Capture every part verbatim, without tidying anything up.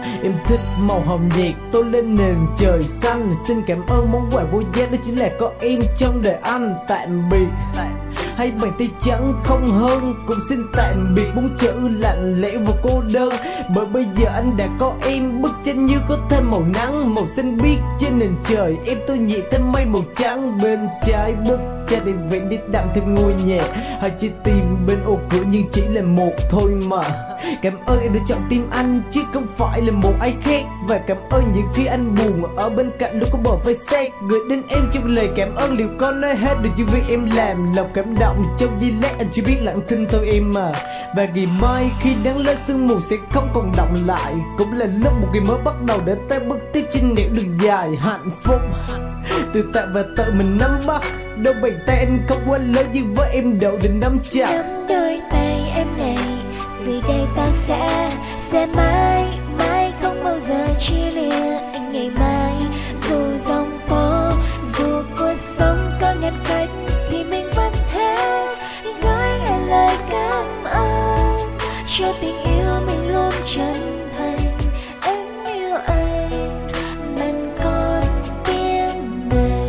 Em thích màu hồng nhiệt tô lên nền trời xanh. Xin cảm ơn món quà vô giá đó chính là có em trong đời anh. Tạm biệt hay bàn tay trắng không hơn, cũng xin tạm biệt bốn chữ lạnh lẽo và cô đơn. Bởi bây giờ anh đã có em, bức tranh như có thêm màu nắng, màu xanh biếc trên nền trời. Em tôi nhẹ thêm mây màu trắng bên trái bức tranh đèn vẽ đi đậm thêm ngôi nhà. Hai trái tim bên ô cửa nhưng chỉ là một thôi mà. Cảm ơn em đã chọn tim anh chứ không phải là một ai khác. Và cảm ơn những khi anh buồn ở bên cạnh luôn có bờ vai sát. Gửi đến em trong lời cảm ơn, liệu có nói hết được những việc em làm. Lòng cảm động trong giây lát anh chỉ biết lặng thinh thôi em mà. Và ngày mai khi nắng lên sương mù sẽ không còn động lại, cũng là lúc một ngày mới bắt đầu để ta bước tiếp trên nẻo đường dài. Hạnh phúc từ tại và tự mình nắm bắt, đôi bàn tay anh không quá lớn nhưng với em đâu định nắm chặt. Nắm đôi tay em này, từ đây ta sẽ sẽ mãi mãi không bao giờ chia lìa. Anh ngày mai dù giông tố, dù cuộc sống có ngăn cách thì mình vẫn thế gửi anh lời cảm ơn cho tình yêu mình luôn chân thành. Em yêu anh bằng con tim này.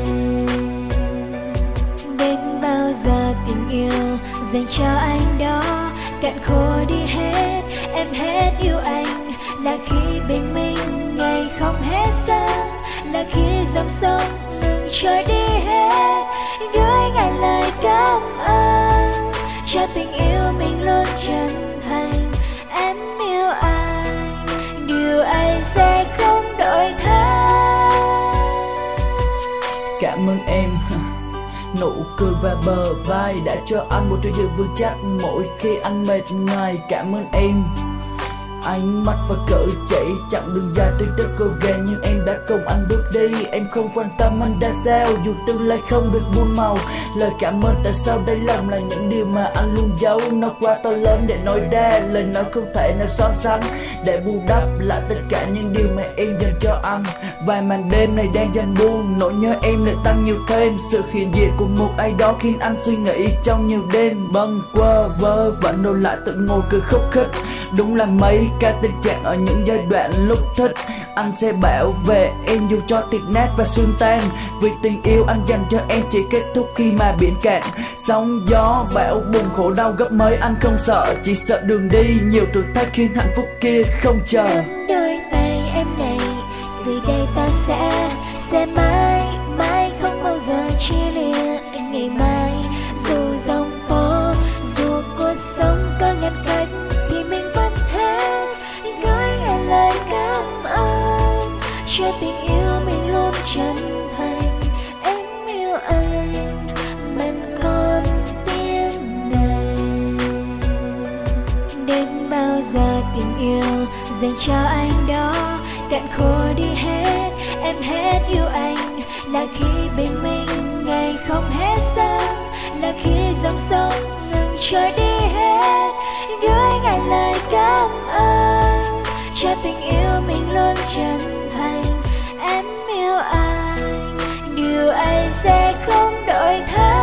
Đến bao giờ tình yêu dành cho anh đó cạn khô đi hết, em hết yêu anh là khi bình minh ngày không hết sáng, là khi dòng sông ngừng trôi đi hết. Gửi ngàn lời cảm ơn cho tình yêu mình luôn chân thành. Em yêu anh, điều anh sẽ không đổi thay. Cảm ơn em, nụ cười và bờ vai đã cho anh một chỗ dựa vững chắc mỗi khi anh mệt nhoài. Cảm ơn em, ánh mắt và cử chỉ chặng đường dài tuy rất cố gắng nhưng em đã cùng anh bước đi. Em không quan tâm anh đã sao, dù tương lai không được muôn màu. Lời cảm ơn tại sao đây lòng là những điều mà anh luôn giấu. Nó quá to lớn để nói ra, lời nói không thể nào so sánh để bù đắp lại tất cả những điều mà em dành cho anh. Vài màn đêm này đang dần buông, nỗi nhớ em lại tăng nhiều thêm. Sự hiện diện của một ai đó khiến anh suy nghĩ trong nhiều đêm. Bâng quơ vơ vẫn rồi lại tự ngồi cười khúc khích. Đúng là mấy ca tình trạng ở những giai đoạn lúc thích. Anh sẽ bảo vệ em dù cho thịt nát và xương tan, vì tình yêu anh dành cho em chỉ kết thúc khi mà biển cạn. Sóng gió bão bùng khổ đau gấp mấy anh không sợ, chỉ sợ đường đi nhiều thử thách khiến hạnh phúc kia không chờ. Nắm đôi tay em này, từ đây ta sẽ sẽ mãi mãi không bao giờ chia lìa. Anh ngày mai dù giông tố, dù cuộc sống có ngăn cách thì mình vẫn thế gửi ngàn lời cảm ơn cho tình yêu mình luôn chân thành. Em yêu anh bằng con tim này. Đến bao giờ tình yêu dành cho anh đó cạn khô đi hết, em hết yêu anh là khi bình minh ngày không hết sáng, là khi dòng sông ngừng trôi đi hết. Gửi ngàn lời cảm ơn cho tình yêu mình luôn chân thành. Em yêu anh, điều anh sẽ không đổi thay.